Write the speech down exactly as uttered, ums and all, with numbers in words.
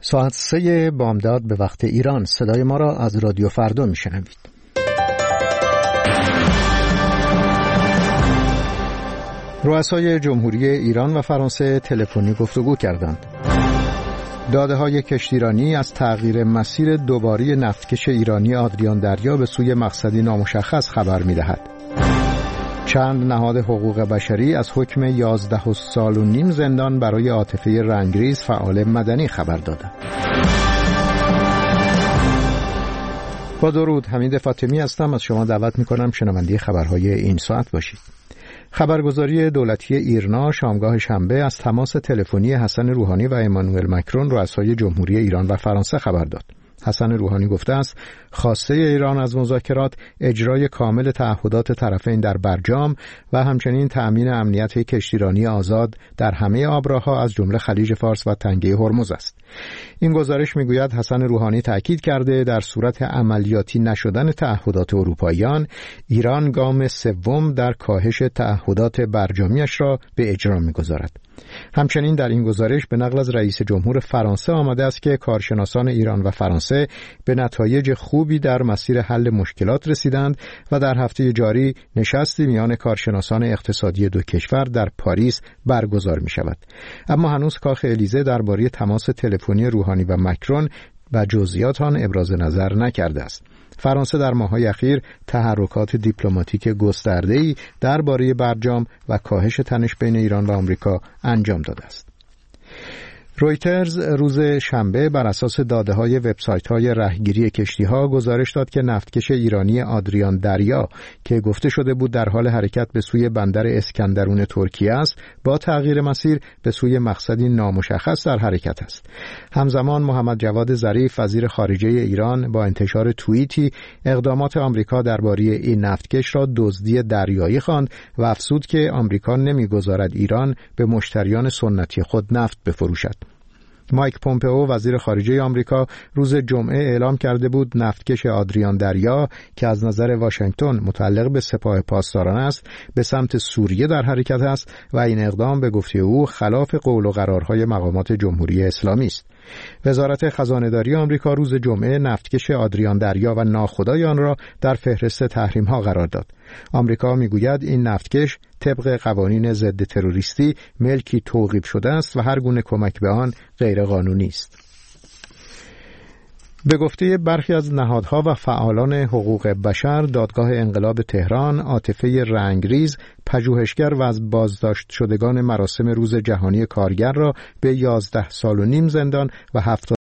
ساعت سه بامداد به وقت ایران. صدای ما را از رادیو فردا میشنوید. رؤسای جمهوری ایران و فرانسه تلفنی گفتگو کردند. داده‌های کشتیرانی از تغییر مسیر دوباره نفتکش ایرانی آدریان دریا به سوی مقصدی نامشخص خبر می‌دهد. چند نهاد حقوق بشری از حکم یازده سال و نیم زندان برای عاطفه رنگریز فعال مدنی خبر دادند. با درود، حمید فاطمی هستم. از شما دعوت می‌کنم شنونده خبرهای این ساعت باشید. خبرگزاری دولتی ایرنا شامگاه شنبه از تماس تلفنی حسن روحانی و امانوئل مکرون رؤسای جمهوری ایران و فرانسه خبر داد. حسن روحانی گفته است خواسته ایران از مذاکرات اجرای کامل تعهدات طرفین در برجام و همچنین تأمین امنیت کشتیرانی آزاد در همه آبراها از جمله خلیج فارس و تنگه هرمز است. این گزارش میگوید حسن روحانی تأکید کرده در صورت عملیاتی نشدن تعهدات اروپاییان، ایران گام سوم در کاهش تعهدات برجامیش را به اجرا میگذارد. همچنین در این گزارش به نقل از رئیس جمهور فرانسه آمده است که کارشناسان ایران و فرانسه به نتایج خوبی در مسیر حل مشکلات رسیدند و در هفته جاری نشستی میان کارشناسان اقتصادی دو کشور در پاریس برگزار می شود. اما هنوز کاخ الیزه درباره تماس تلفنی روحانی و مکرون و جزئیات آن ابراز نظر نکرده است. فرانسه در ماه‌های اخیر تحرکات دیپلماتیک گسترده‌ای درباره برجام و کاهش تنش بین ایران و آمریکا انجام داده است. رویترز روز شنبه بر اساس داده‌های وبسایت‌های رهگیری کشتی‌ها گزارش داد که نفتکش ایرانی آدریان دریا که گفته شده بود در حال حرکت به سوی بندر اسکندرون ترکیه است، با تغییر مسیر به سوی مقصدی نامشخص در حرکت است. همزمان محمد جواد ظریف وزیر خارجه ایران با انتشار توییتی اقدامات آمریکا درباره این نفتکش را دزدی دریایی خواند و افزود که آمریکا نمی‌گذارد ایران به مشتریان سنتی خود نفت بفروشد. مایک پومپئو وزیر خارجه آمریکا روز جمعه اعلام کرده بود نفتکش آدریان دریا که از نظر واشنگتن متعلق به سپاه پاسداران است به سمت سوریه در حرکت است و این اقدام به گفته او خلاف قول و قرارهای مقامات جمهوری اسلامی است. وزارت خزانه‌داری آمریکا روز جمعه نفتکش آدریان دریا و ناخودآگاه آن را در فهرست تحریم‌ها قرار داد. آمریکا میگوید این نفتکش طبق قوانین ضد تروریستی ملکی توقیف شده است و هر گونه کمک به آن غیر قانونی است. به گفته برخی از نهادها و فعالان حقوق بشر، دادگاه انقلاب تهران عاطفه رنگریز پژوهشگر و از بازداشت شدگان مراسم روز جهانی کارگر را به یازده سال و نیم زندان و هفتاد